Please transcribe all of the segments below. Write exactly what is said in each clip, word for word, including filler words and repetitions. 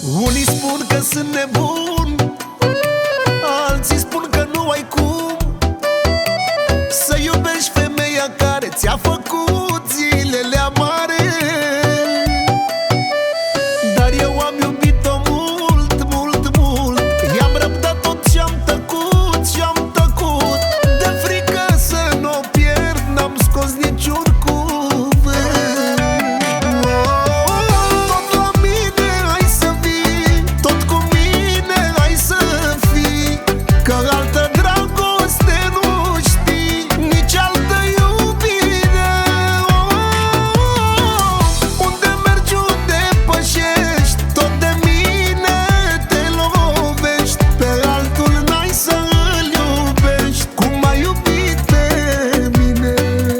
Unii spun că sunt nebun, alții spun că nu ai cum să iubești femeia care ți-a făcut zilele amare. Dar eu am iubit-o mult, mult, mult. I-am răbdat tot ce-am tăcut, și-am tăcut. De frică să n-o pierd, n-am scos niciun cuvânt. Tot la mine hai să vii, tot cu mine hai să fii, că altă dragoste nu știi, nici altă iubire. Unde mergi, unde pășești, tot de mine te lovești. Pe altul n-ai să-l iubești cum m-ai iubit pe mine.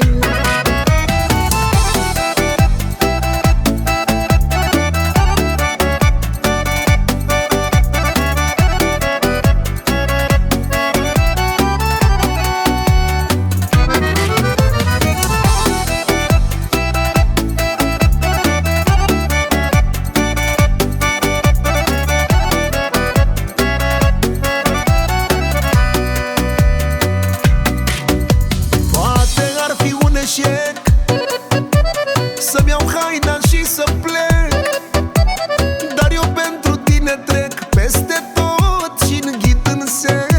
Poate ar fi un eșec să-mi iau haina și să plec, dar eu pentru tine trec peste tot și înghit în sec.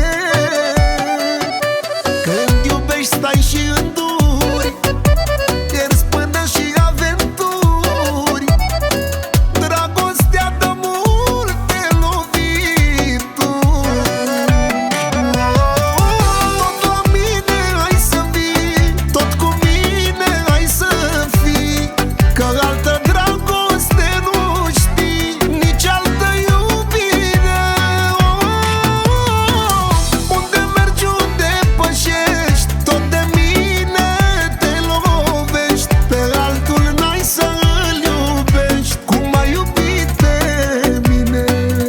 Când iubești stai și înduri, pierzi până și aventuri. Dragostea dă multe lovituri. Tot la mine hai să vii, tot cu mine hai să fii, că altă dragoste nu știi, nici altă iubire. Unde mergi, unde pășești, tot de mine te lovești. Pe altul n-ai să-l iubești cum m-ai iubit pe mine.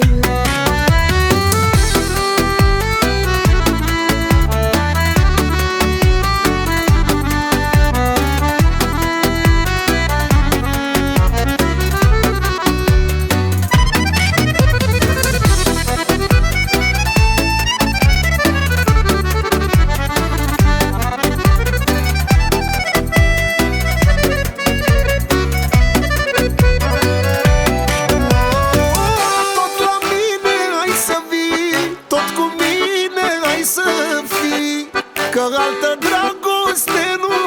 Tot la mine hai să vii, tot cu mine hai să fii, că altă dragoste nu